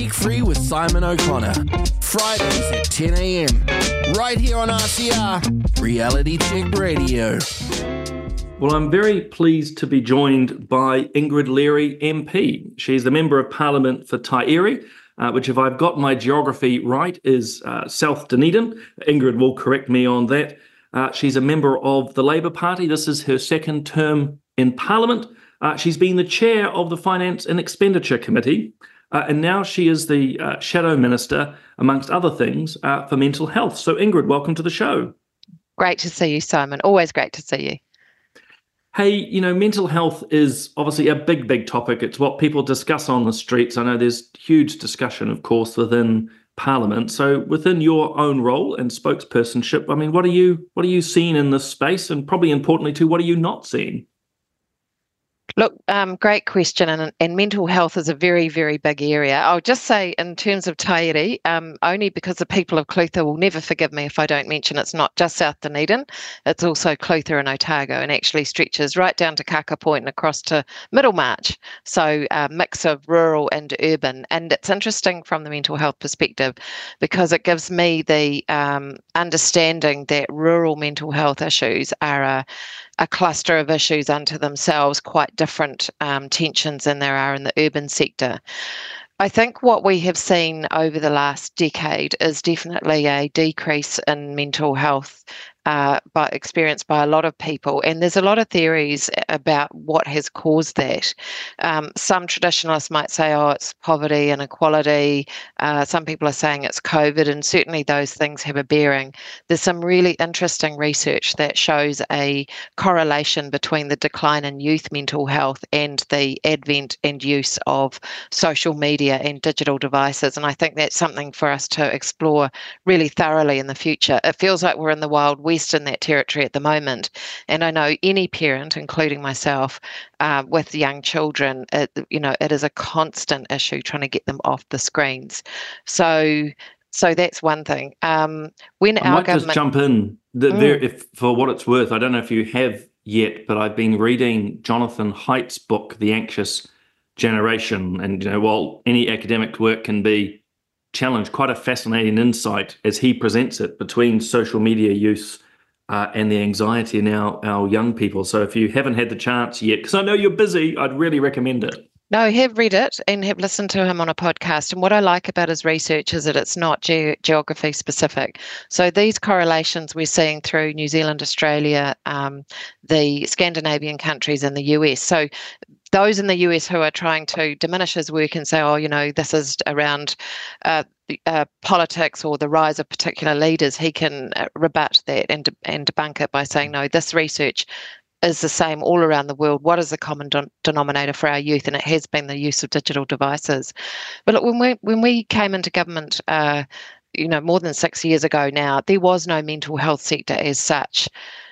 Speak Free with Simon O'Connor. Fridays at 10 a.m. Right here on RCR, Reality Check Radio. Well, I'm very pleased to be joined by Ingrid Leary, MP. She's the Member of Parliament for Taieri, which, if I've got my geography right, is South Dunedin. Ingrid will correct me on that. She's a member of the Labour Party. This is her second term in Parliament. She's been the chair of the Finance and Expenditure Committee, and now she is the Shadow Minister, amongst other things, for mental health. So, Ingrid, welcome to the show. Great to see you, Simon. Always great to see you. Hey, mental health is obviously a big, big topic. It's what people discuss on the streets. I know there's huge discussion, of course, within Parliament. So within your own role and spokespersonship, I mean, what are you seeing in this space? And probably importantly too, what are you not seeing? Look, great question, and mental health is a very, very big area. I'll just say in terms of Taieri, only because the people of Clutha will never forgive me if I don't mention it's not just South Dunedin, it's also Clutha and Otago, and actually stretches right down to Kaka Point and across to Middlemarch, so a mix of rural and urban. And it's interesting from the mental health perspective because it gives me the understanding that rural mental health issues are a cluster of issues unto themselves, quite different tensions than there are in the urban sector. I think what we have seen over the last decade is definitely a decrease in mental health experienced by a lot of people, and there's a lot of theories about what has caused that. Some traditionalists might say, it's poverty, inequality. Some people are saying it's COVID, and certainly those things have a bearing. There's some really interesting research that shows a correlation between the decline in youth mental health and the advent and use of social media and digital devices, and I think that's something for us to explore really thoroughly in the future. It feels like we're in the Wild West in that territory at the moment, and I know any parent, including myself, with young children, it is a constant issue trying to get them off the screens. So that's one thing. When I might just jump in if, for what it's worth. I don't know if you have yet, but I've been reading Jonathan Haidt's book, The Anxious Generation, and while any academic work can be challenged, quite a fascinating insight as he presents it between social media use and the anxiety in our young people. So if you haven't had the chance yet, because I know you're busy, I'd really recommend it. No, I have read it and have listened to him on a podcast. And what I like about his research is that it's not geography specific. So these correlations we're seeing through New Zealand, Australia, the Scandinavian countries and the US. So those in the US who are trying to diminish his work and say, this is around politics or the rise of particular leaders, he can rebut that and debunk it by saying, no, this research is the same all around the world. What is the common denominator for our youth? And it has been the use of digital devices. But look, when we came into government, more than 6 years ago now, there was no mental health sector as such.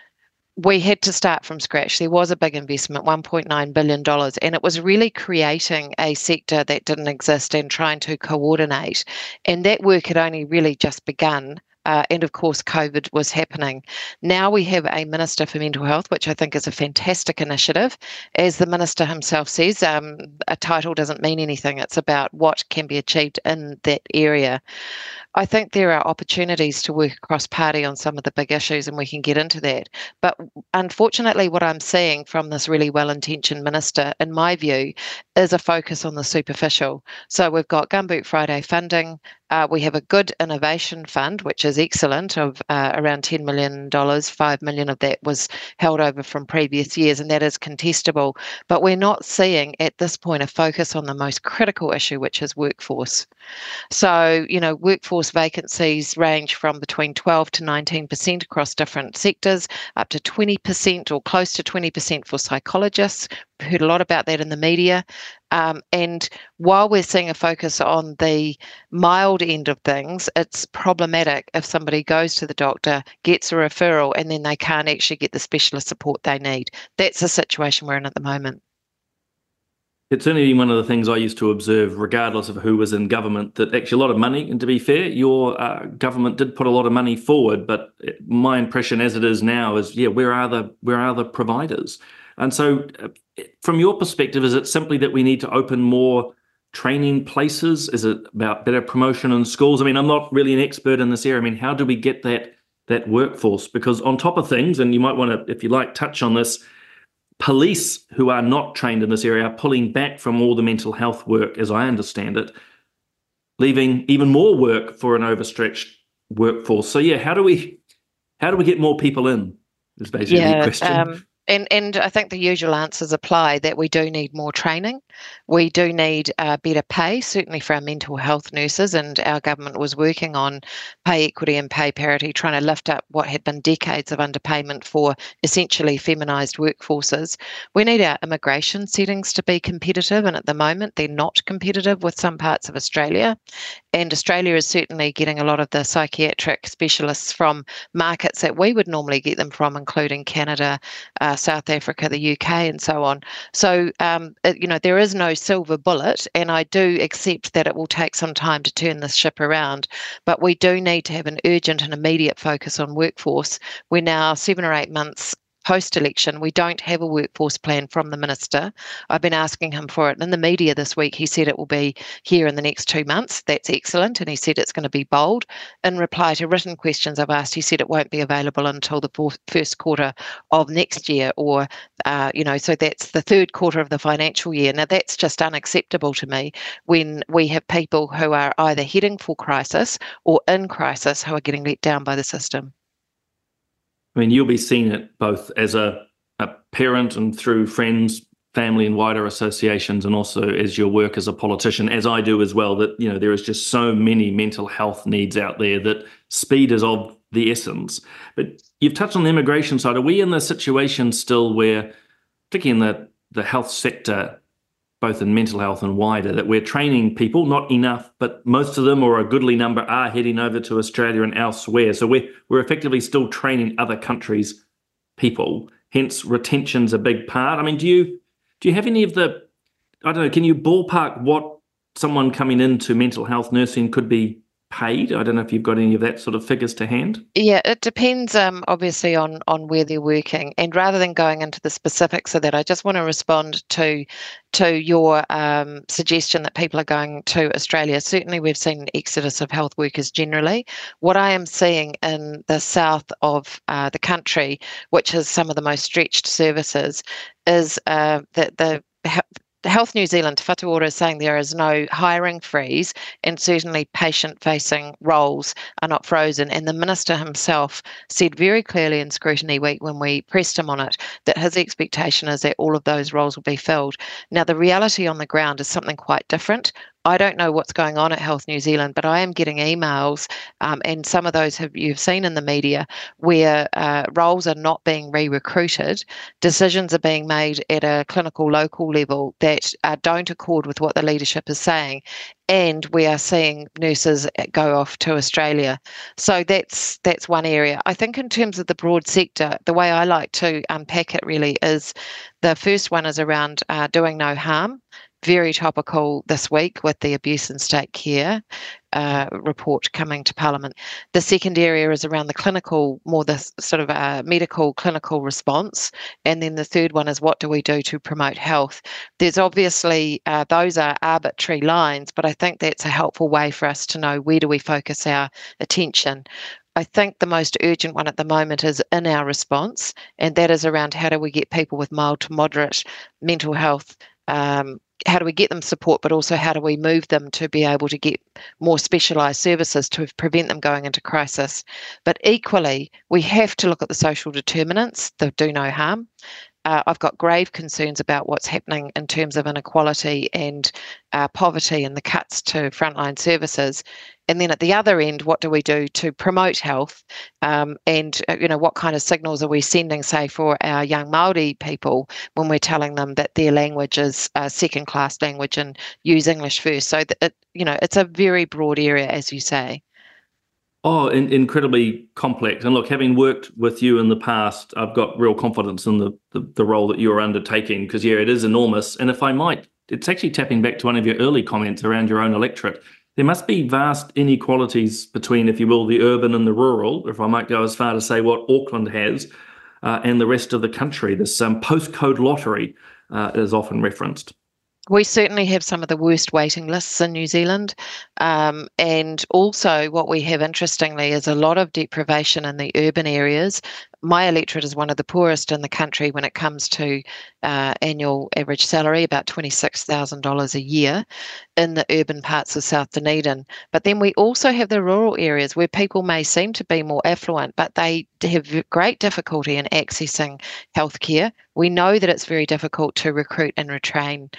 We had to start from scratch. There was a big investment, $1.9 billion, and it was really creating a sector that didn't exist and trying to coordinate. And that work had only really just begun. And of course, COVID was happening. Now we have a Minister for Mental Health, which I think is a fantastic initiative. As the Minister himself says, a title doesn't mean anything. It's about what can be achieved in that area. I think there are opportunities to work across party on some of the big issues, and we can get into that. But unfortunately, what I'm seeing from this really well-intentioned minister, in my view, is a focus on the superficial. So we've got Gumboot Friday funding. We have a good innovation fund, which is excellent, of around $10 million. $5 million of that was held over from previous years, and that is contestable. But we're not seeing at this point a focus on the most critical issue, which is workforce. So, workforce vacancies range from between 12 to 19% across different sectors, up to 20% or close to 20% for psychologists. We've heard a lot about that in the media. And while we're seeing a focus on the mild end of things, it's problematic if somebody goes to the doctor, gets a referral, and then they can't actually get the specialist support they need. That's the situation we're in at the moment. It's only one of the things I used to observe, regardless of who was in government, that actually a lot of money, and to be fair, your government did put a lot of money forward, but my impression as it is now is, where are the providers? And so from your perspective, is it simply that we need to open more training places? Is it about better promotion in schools? I mean, I'm not really an expert in this area. I mean, how do we get that workforce? Because on top of things, and you might want to, if you like, touch on this, police who are not trained in this area are pulling back from all the mental health work, as I understand it, leaving even more work for an overstretched workforce. So yeah, how do we get more people in? Is basically the question. And I think the usual answers apply, that we do need more training. We do need better pay, certainly for our mental health nurses, and our government was working on pay equity and pay parity, trying to lift up what had been decades of underpayment for essentially feminised workforces. We need our immigration settings to be competitive, and at the moment they're not competitive with some parts of Australia. And Australia is certainly getting a lot of the psychiatric specialists from markets that we would normally get them from, including Canada, South Africa, the UK, and so on. So, there is no silver bullet, and I do accept that it will take some time to turn this ship around. But we do need to have an urgent and immediate focus on workforce. We're now 7 or 8 months post-election. We don't have a workforce plan from the minister. I've been asking him for it in the media this week. He said it will be here in the next 2 months. That's excellent. And he said it's going to be bold. In reply to written questions I've asked, he said it won't be available until the first quarter of next year, or, so that's the third quarter of the financial year. Now, that's just unacceptable to me when we have people who are either heading for crisis or in crisis who are getting let down by the system. I mean, you'll be seeing it both as a parent and through friends, family and wider associations, and also as your work as a politician, as I do as well, that, there is just so many mental health needs out there that speed is of the essence. But you've touched on the immigration side. Are we in the situation still where, particularly in the health sector, both in mental health and wider, that we're training people, not enough, but most of them, or a goodly number, are heading over to Australia and elsewhere. So we're effectively still training other countries' people, hence retention's a big part. I mean, do you have any of the, I don't know, can you ballpark what someone coming into mental health nursing could be paid? I don't know if you've got any of that sort of figures to hand. Yeah, it depends obviously on where they're working. And rather than going into the specifics of that, I just want to respond to your suggestion that people are going to Australia. Certainly we've seen an exodus of health workers generally. What I am seeing in the south of the country, which is some of the most stretched services, is that the Health New Zealand, Te Whatu Ora, is saying there is no hiring freeze, and certainly patient-facing roles are not frozen. And the minister himself said very clearly in Scrutiny Week, when we pressed him on it, that his expectation is that all of those roles will be filled. Now, the reality on the ground is something quite different. I don't know what's going on at Health New Zealand, but I am getting emails, and some of those you've seen in the media, where roles are not being re-recruited. Decisions are being made at a clinical local level that don't accord with what the leadership is saying. And we are seeing nurses go off to Australia. So that's one area. I think in terms of the broad sector, the way I like to unpack it really is, the first one is around doing no harm. Very topical this week with the abuse in state care report coming to Parliament. The second area is around the clinical, more the sort of medical clinical response. And then the third one is, what do we do to promote health? There's obviously, those are arbitrary lines, but I think that's a helpful way for us to know where do we focus our attention. I think the most urgent one at the moment is in our response, and that is around how do we get people with mild to moderate mental health, how do we get them support, but also how do we move them to be able to get more specialised services to prevent them going into crisis. But equally, we have to look at the social determinants that do no harm. I've got grave concerns about what's happening in terms of inequality and poverty and the cuts to frontline services. And then at the other end, what do we do to promote health? And what kind of signals are we sending, say, for our young Māori people when we're telling them that their language is a second-class language and use English first? So that it's a very broad area, as you say. Oh, incredibly complex. And look, having worked with you in the past, I've got real confidence in the role that you're undertaking, because, yeah, it is enormous. And if I might, it's actually tapping back to one of your early comments around your own electorate. There must be vast inequalities between, if you will, the urban and the rural, if I might go as far to say what Auckland has, and the rest of the country. This postcode lottery is often referenced. We certainly have some of the worst waiting lists in New Zealand. And also what we have, interestingly, is a lot of deprivation in the urban areas. My electorate is one of the poorest in the country when it comes to annual average salary, about $26,000 a year in the urban parts of South Dunedin. But then we also have the rural areas where people may seem to be more affluent, but they have great difficulty in accessing healthcare. We know that it's very difficult to recruit and retain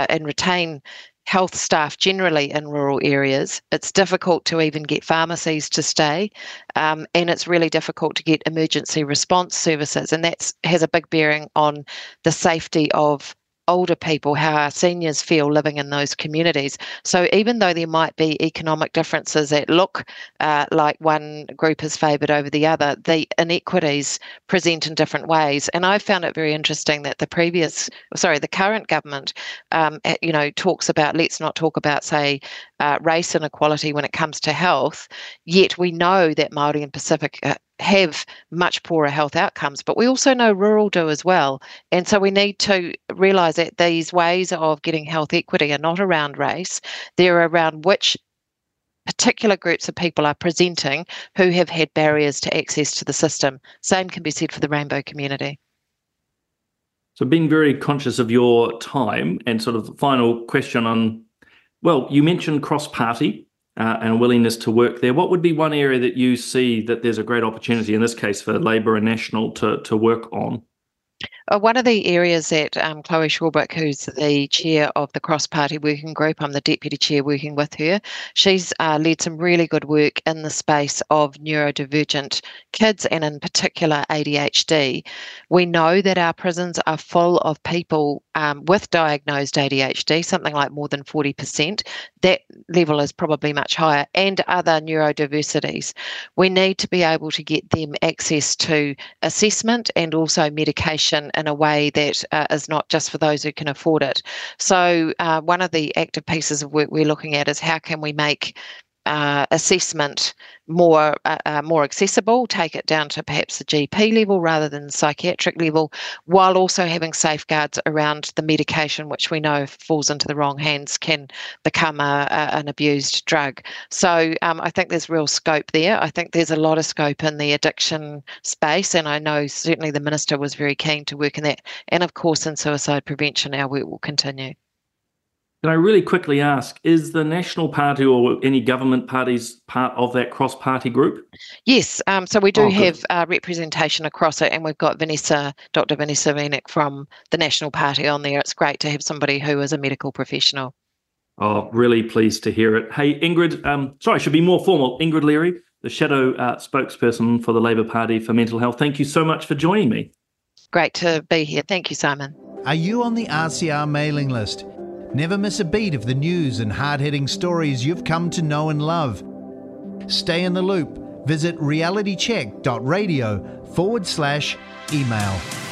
health staff generally in rural areas. It's difficult to even get pharmacies to stay, and it's really difficult to get emergency response services, and that has a big bearing on the safety of older people, how our seniors feel living in those communities. So even though there might be economic differences that look like one group is favoured over the other, the inequities present in different ways. And I found it very interesting that the current government, talks about, let's not talk about, say, race inequality when it comes to health, yet we know that Māori and Pacific have much poorer health outcomes, but we also know rural do as well. And so we need to realise that these ways of getting health equity are not around race, they're around which particular groups of people are presenting who have had barriers to access to the system. Same can be said for the rainbow community. So being very conscious of your time, and sort of the final question on, well, you mentioned cross-party and a willingness to work there. What would be one area that you see that there's a great opportunity, in this case for Labour and National, to work on? One of the areas that Chloe Shawbrick, who's the chair of the cross-party working group, I'm the deputy chair working with her, she's led some really good work in the space of neurodivergent kids, and in particular ADHD. We know that our prisons are full of people with diagnosed ADHD, something like more than 40%. That level is probably much higher, and other neurodiversities. We need to be able to get them access to assessment and also medication in a way that is not just for those who can afford it. So one of the active pieces of work we're looking at is how can we make assessment more accessible, take it down to perhaps the GP level rather than the psychiatric level, while also having safeguards around the medication, which we know if falls into the wrong hands can become an abused drug. So I think there's real scope there. I think there's a lot of scope in the addiction space, and I know certainly the Minister was very keen to work in that. And of course in suicide prevention our work will continue. Can I really quickly ask, is the National Party or any government parties part of that cross-party group? Yes, so we do have representation across it, and we've got Dr. Vanessa Wienik from the National Party on there. It's great to have somebody who is a medical professional. Oh, really pleased to hear it. Hey, Ingrid, I should be more formal. Ingrid Leary, the shadow spokesperson for the Labour Party for Mental Health. Thank you so much for joining me. Great to be here. Thank you, Simon. Are you on the RCR mailing list? Never miss a beat of the news and hard-hitting stories you've come to know and love. Stay in the loop. Visit realitycheck.radio/email.